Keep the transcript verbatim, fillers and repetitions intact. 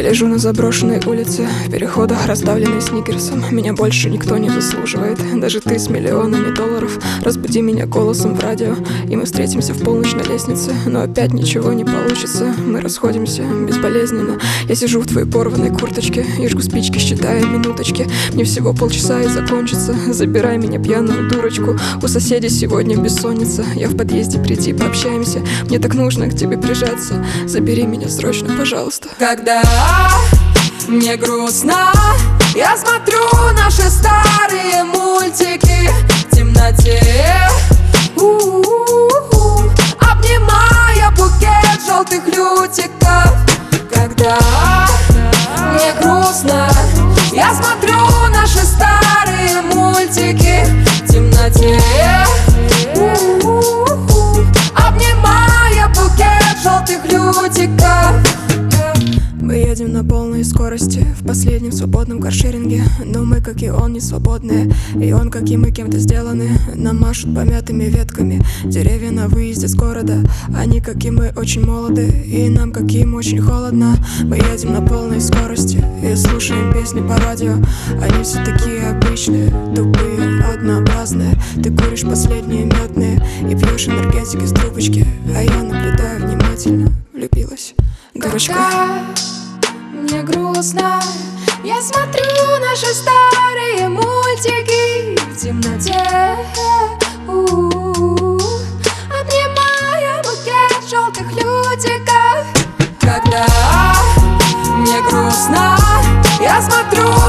лежу на заброшенной улице, в переходах, раздавленной сникерсом. Меня больше никто не заслуживает, даже ты с миллионами долларов. Разбуди меня голосом в радио, и мы встретимся в полночь на лестнице. Но опять ничего не получится, мы расходимся безболезненно. Я сижу в твоей порванной курточке и жгу спички, считая минуточки. Мне всего полчаса и закончится, забирай меня, пьяную дурочку. У соседей сегодня бессонница, я в подъезде, приди, пообщаемся. Мне так нужно к тебе прижаться, забери меня срочно, пожалуйста. Когда мне грустно, я смотрю наши старые мультики в темноте, у-у-у-у, обнимая букет желтых лютиков. Когда мне грустно, я смотрю наши старые мультики в темноте, у-у-у-у, обнимая букет желтых лютиков. Мы едем на полной скорости в последнем свободном каршеринге, но мы, как и он, не свободные, и он, как и мы, кем-то сделаны. Нам машут помятыми ветками деревья на выезде с города. Они, как и мы, очень молоды, и нам, как и им, очень холодно. Мы едем на полной скорости и слушаем песни по радио. Они все такие обычные, тупые, однообразные. Ты куришь последние мятные и пьешь энергетик из трубочки, а я наблюдаю внимательно, влюбилась. Дурочка. Когда мне грустно, я смотрю наши старые мультики в темноте, у-у-у, обнимая букет желтых лютиков. Когда мне грустно, я смотрю